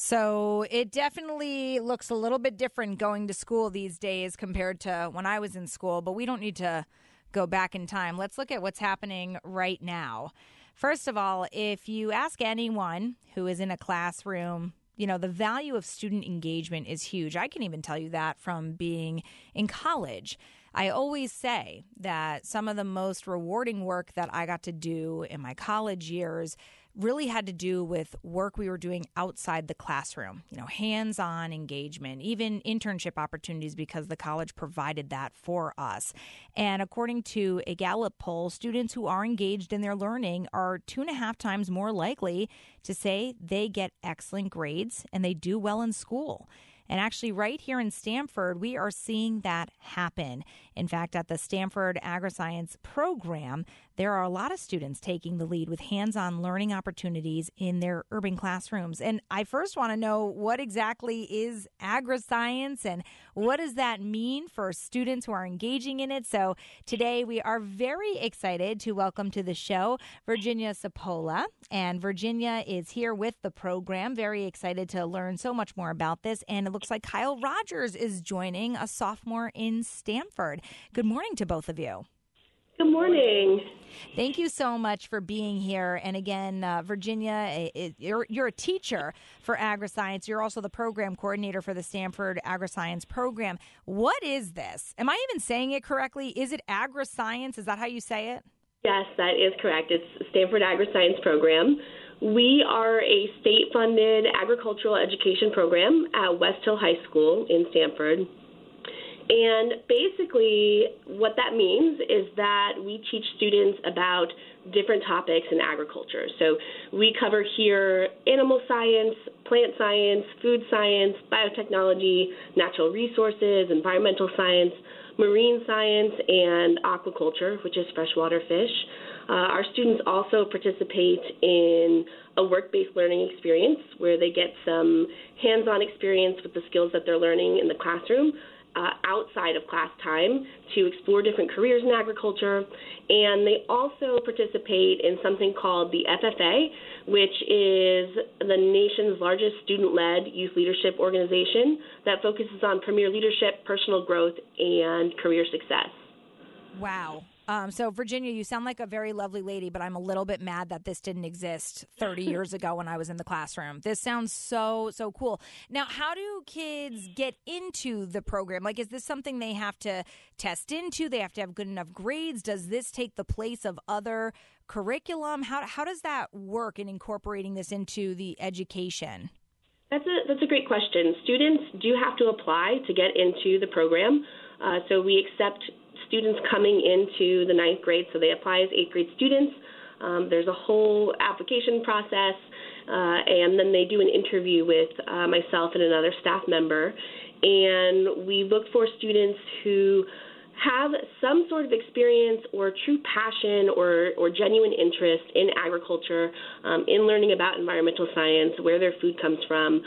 So it definitely looks a little bit different going to school these days compared to when I was in school, but we don't need to go back in time. Let's look at what's happening right now. First of all, if you ask anyone who is in a classroom, the value of student engagement is huge. I can even tell you that from being in college. I always say that some of the most rewarding work that I got to do in my college years really had to do with work we were doing outside the classroom, hands-on engagement, even internship opportunities because the college provided that for us. And according to a Gallup poll, students who are engaged in their learning are 2.5 times more likely to say they get excellent grades and they do well in school. And actually, right here in Stanford, we are seeing that happen. In fact, at the Stanford AgriScience program, there are a lot of students taking the lead with hands-on learning opportunities in their urban classrooms. And I first want to know, what exactly is AgriScience and what does that mean for students who are engaging in it? So today we are very excited to welcome to the show Virginia Cipolla. And Virginia is here with the program. Very excited to learn so much more about this. And it looks like Kyle Rogers is joining, a sophomore in Stanford. Good morning to both of you. Good morning. Thank you so much for being here. And again, Virginia, you're a teacher for AgriScience. You're also the program coordinator for the Stanford AgriScience program. What is this? Am I even saying it correctly? Is it AgriScience? Is that how you say it? Yes, that is correct. It's Stanford AgriScience program. We are a state-funded agricultural education program at West Hill High School in Stanford. And basically what that means is that we teach students about different topics in agriculture. So we cover here animal science, plant science, food science, biotechnology, natural resources, environmental science, marine science, and aquaculture, which is freshwater fish. Our students also participate in a work-based learning experience where they get some hands-on experience with the skills that they're learning in the classroom outside of class time to explore different careers in agriculture. And they also participate in something called the FFA, which is the nation's largest student-led youth leadership organization that focuses on premier leadership, personal growth, and career success. Wow. So, Virginia, you sound like a very lovely lady, but I'm a little bit mad that this didn't exist 30 years ago when I was in the classroom. This sounds so cool. Now, how do kids get into the program? Like, is this something they have to test into? They have to have good enough grades? Does this take the place of other curriculum? How does that work in incorporating this into the education? That's a great question. Students do have to apply to get into the program. So we accept students coming into the 9th grade, so they apply as 8th grade students. There's a whole application process, and then they do an interview with myself and another staff member. And we look for students who have some sort of experience or true passion or genuine interest in agriculture, in learning about environmental science, where their food comes from,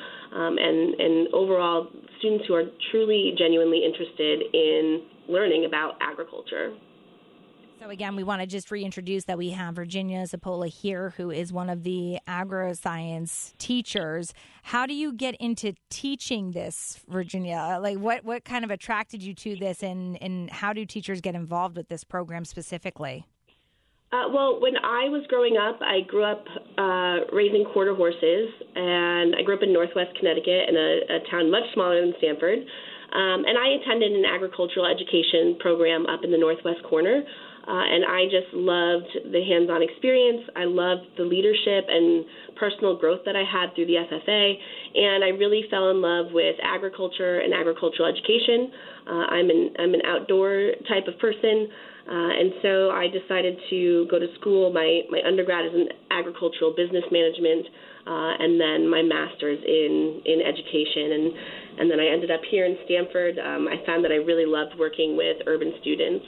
and overall students who are truly, genuinely interested in learning about agriculture. So again, we want to just reintroduce that we have Virginia Cipolla here, who is one of the AgriScience teachers. How do you get into teaching this, Virginia? Like, what kind of attracted you to this, and how do teachers get involved with this program specifically? Well, when I was growing up, I grew up raising quarter horses, and I grew up in Northwest Connecticut in a town much smaller than Stanford. And I attended an agricultural education program up in the Northwest corner, and I just loved the hands-on experience. I loved the leadership and personal growth that I had through the FFA, and I really fell in love with agriculture and agricultural education. I'm an outdoor type of person, and so I decided to go to school. My undergrad is in agricultural business management, and then my master's in education, and then I ended up here in Stanford. I found that I really loved working with urban students.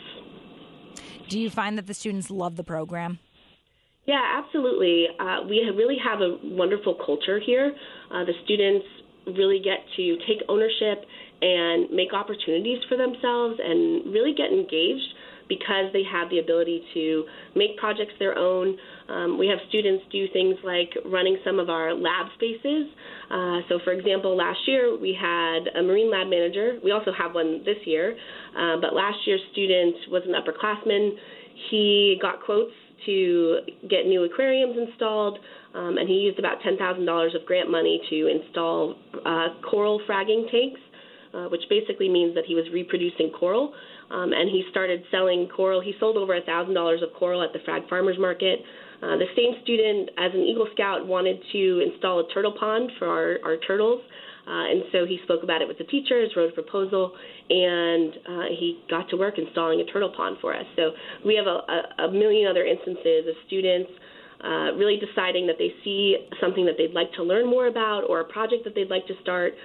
Do you find that the students love the program? Yeah, absolutely. We really have a wonderful culture here. The students really get to take ownership and make opportunities for themselves and really get engaged. because they have the ability to make projects their own. We have students do things like running some of our lab spaces. So, for example, last year we had a marine lab manager. We also have one this year, but last year's student was an upperclassman. He got quotes to get new aquariums installed, and he used about $10,000 of grant money to install coral fragging tanks, which basically means that he was reproducing coral. And he started selling coral. He sold over $1,000 of coral at the Frag Farmers Market. The same student, as an Eagle Scout, wanted to install a turtle pond for our turtles. And so he spoke about it with the teachers, wrote a proposal, and he got to work installing a turtle pond for us. So we have a million other instances of students really deciding that they see something that they'd like to learn more about or a project that they'd like to start.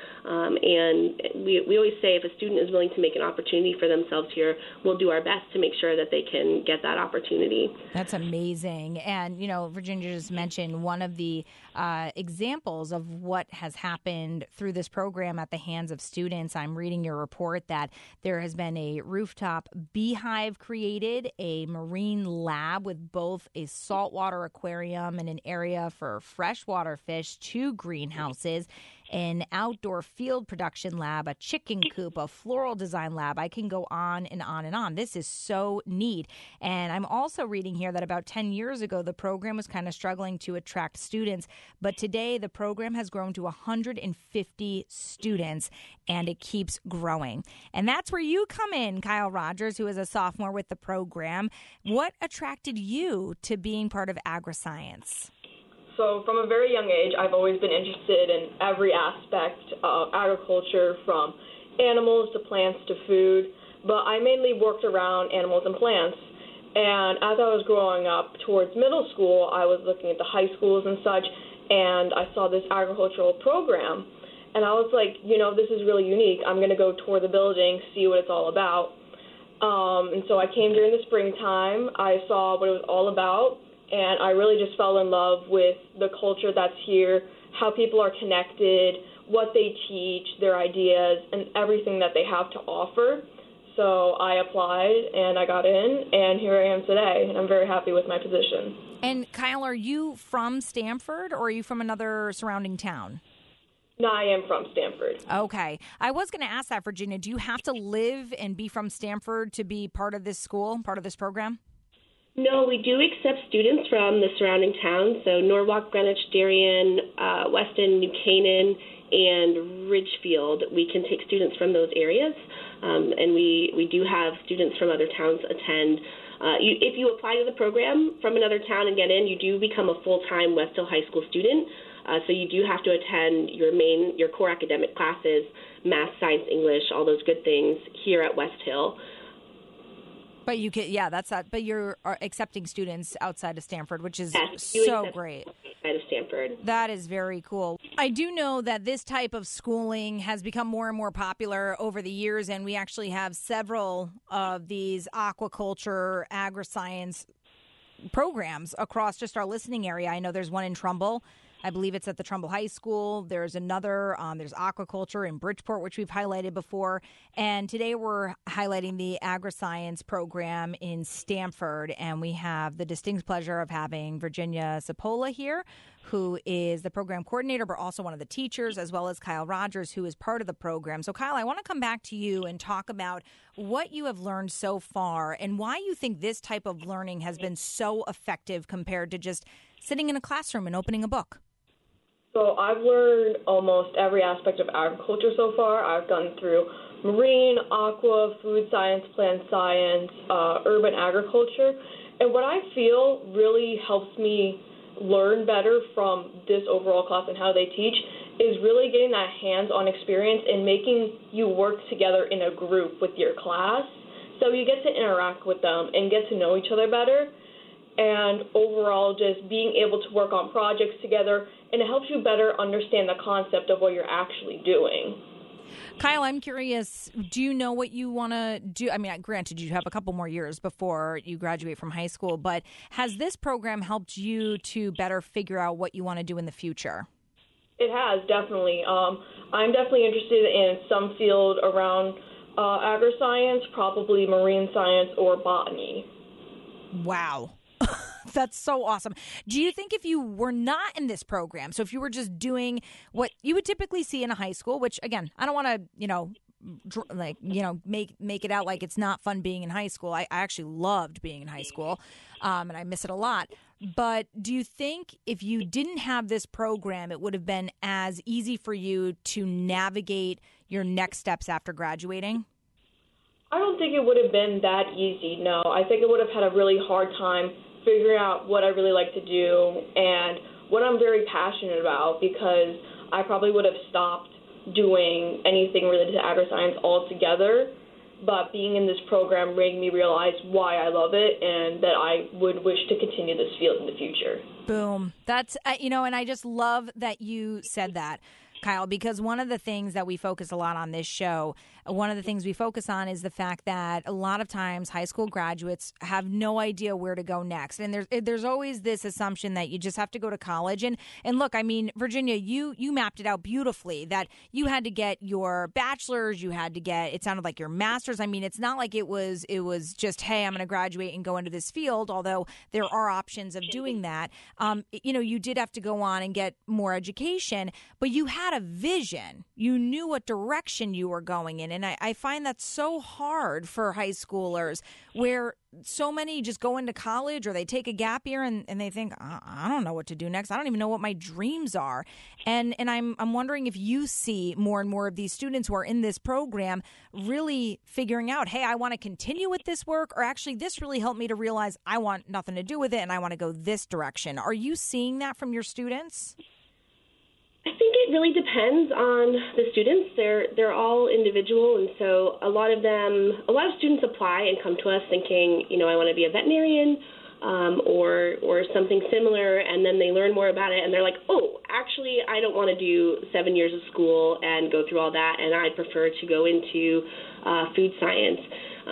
And we always say if a student is willing to make an opportunity for themselves here, we'll do our best to make sure that they can get that opportunity. That's amazing. And, Virginia just mentioned one of the examples of what has happened through this program at the hands of students. I'm reading your report that there has been a rooftop beehive created, a marine lab with both a saltwater aquarium and an area for freshwater fish, 2 greenhouses, an outdoor field production lab, a chicken coop, a floral design lab. I can go on and on and on. This is so neat. And I'm also reading here that about 10 years ago, the program was kind of struggling to attract students. But today, the program has grown to 150 students, and it keeps growing. And that's where you come in, Kyle Rogers, who is a sophomore with the program. What attracted you to being part of AgriScience? So from a very young age, I've always been interested in every aspect of agriculture, from animals to plants to food, but I mainly worked around animals and plants. And as I was growing up towards middle school, I was looking at the high schools and such, and I saw this agricultural program. And I was like, this is really unique. I'm going to go tour the building, see what it's all about. And so I came during the springtime. I saw what it was all about. And I really just fell in love with the culture that's here, how people are connected, what they teach, their ideas, and everything that they have to offer. So I applied, and I got in, and here I am today, and I'm very happy with my position. And Kyle, are you from Stamford, or are you from another surrounding town? No, I am from Stamford. Okay. I was going to ask that, Virginia. Do you have to live and be from Stamford to be part of this school, part of this program? No, we do accept students from the surrounding towns, so Norwalk, Greenwich, Darien, Weston, New Canaan, and Ridgefield. We can take students from those areas, and we do have students from other towns attend. If you apply to the program from another town and get in, you do become a full-time West Hill High School student, so you do have to attend your core academic classes, math, science, English, all those good things here at West Hill. But you can, that's that. But you're accepting students outside of Stamford, which is so great. Outside of Stamford. That is very cool. I do know that this type of schooling has become more and more popular over the years, and we actually have several of these aquaculture, agri-science programs across just our listening area. I know there's one in Trumbull. I believe it's at the Trumbull High School. There's another, there's aquaculture in Bridgeport, which we've highlighted before. And today we're highlighting the AgriScience program in Stamford. And we have the distinct pleasure of having Virginia Cipolla here, who is the program coordinator, but also one of the teachers, as well as Kyle Rogers, who is part of the program. So, Kyle, I want to come back to you and talk about what you have learned so far and why you think this type of learning has been so effective compared to just sitting in a classroom and opening a book. So I've learned almost every aspect of agriculture so far. I've gone through marine, aqua, food science, plant science, urban agriculture. And what I feel really helps me learn better from this overall class and how they teach is really getting that hands-on experience and making you work together in a group with your class. So you get to interact with them and get to know each other better. And overall, just being able to work on projects together, and it helps you better understand the concept of what you're actually doing. Kyle, I'm curious, do you know what you want to do? I mean, granted, you have a couple more years before you graduate from high school, but has this program helped you to better figure out what you want to do in the future? It has, definitely. I'm definitely interested in some field around Agri-science, probably marine science or botany. Wow. That's so awesome. Do you think if you were not in this program, so if you were just doing what you would typically see in a high school, which again, I don't want to, make it out like it's not fun being in high school. I actually loved being in high school, and I miss it a lot. But do you think if you didn't have this program, it would have been as easy for you to navigate your next steps after graduating? I don't think it would have been that easy, no. I think I would have had a really hard time figuring out what I really like to do and what I'm very passionate about, because I probably would have stopped doing anything related to agri-science altogether. But being in this program made me realize why I love it and that I would wish to continue this field in the future. Boom. That's, and I just love that you said that, Kyle, because one of the things that we focus a lot on this show, one of the things we focus on is the fact that a lot of times high school graduates have no idea where to go next. And there's always this assumption that you just have to go to college. And look, I mean, Virginia, you mapped it out beautifully that you had to get your bachelor's, you had to get, it sounded like your master's. I mean, it's not like it was just, hey, I'm going to graduate and go into this field, although there are options of doing that. You did have to go on and get more education, but you had a vision. You knew what direction you were going in. And I find that so hard for high schoolers, where so many just go into college or they take a gap year and they think, I don't know what to do next. I don't even know what my dreams are. And I'm wondering if you see more and more of these students who are in this program really figuring out, hey, I want to continue with this work, or actually this really helped me to realize I want nothing to do with it and I want to go this direction. Are you seeing that from your students? I think it really depends on the students. They're all individual, and so a lot of students apply and come to us thinking, I want to be a veterinarian or something similar, and then they learn more about it, and they're like, oh, actually, I don't want to do 7 years of school and go through all that, and I prefer to go into food science.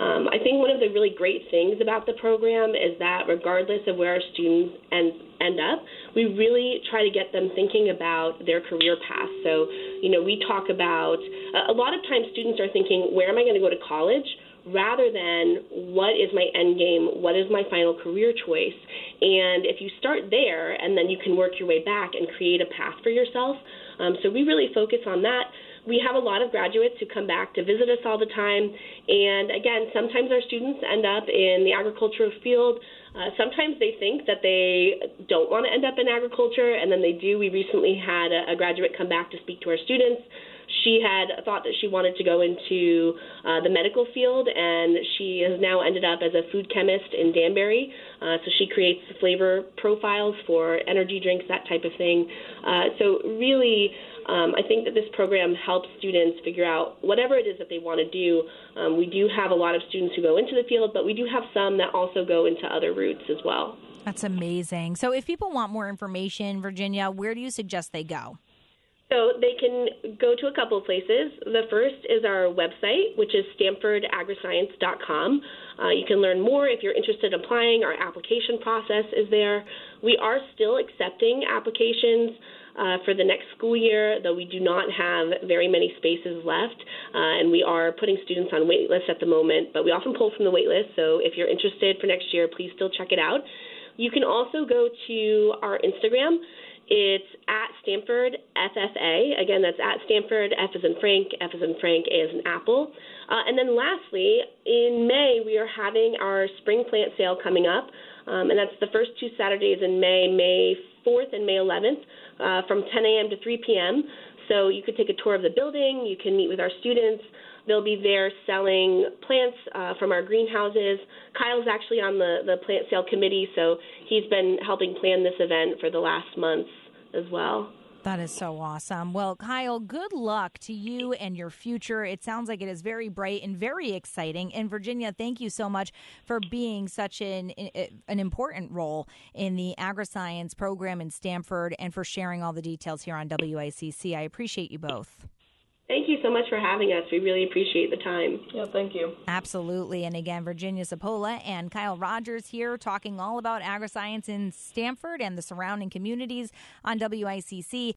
I think one of the really great things about the program is that regardless of where our students end up, we really try to get them thinking about their career path. So, we talk about, a lot of times students are thinking, where am I going to go to college, rather than what is my end game, what is my final career choice. And if you start there, and then you can work your way back and create a path for yourself. So we really focus on that. We have a lot of graduates who come back to visit us all the time. And again, sometimes our students end up in the agricultural field. Sometimes they think that they don't want to end up in agriculture, and then they do. We recently had a graduate come back to speak to our students. She had thought that she wanted to go into the medical field, and she has now ended up as a food chemist in Danbury. So she creates flavor profiles for energy drinks, that type of thing. So really, I think that this program helps students figure out whatever it is that they want to do. We do have a lot of students who go into the field, but we do have some that also go into other routes as well. That's amazing. So if people want more information, Virginia, where do you suggest they go? So they can go to a couple of places. The first is our website, which is StanfordAgriScience.com. You can learn more if you're interested in applying. Our application process is there. We are still accepting applications for the next school year, though we do not have very many spaces left, and we are putting students on wait lists at the moment, but we often pull from the wait list, so if you're interested for next year, please still check it out. You can also go to our Instagram. It's at Stanford FFA. Again, that's at Stanford, F as in Frank, F as in Frank, A as in Apple. And then lastly, in May, we are having our spring plant sale coming up, and that's the first two Saturdays in May, May 4th and May 11th, from 10 a.m. to 3 p.m. So you could take a tour of the building. You can meet with our students. They'll be there selling plants from our greenhouses. Kyle's actually on the plant sale committee, so he's been helping plan this event for the last month as well. That is so awesome. Well, Kyle, good luck to you and your future. It sounds like it is very bright and very exciting. And Virginia, thank you so much for being such an important role in the agri-science program in Stanford and for sharing all the details here on WICC. I appreciate you both. Thank you so much for having us. We really appreciate the time. Yeah, thank you. Absolutely. And again, Virginia Sapola and Kyle Rogers here talking all about agri-science in Stanford and the surrounding communities on WICC.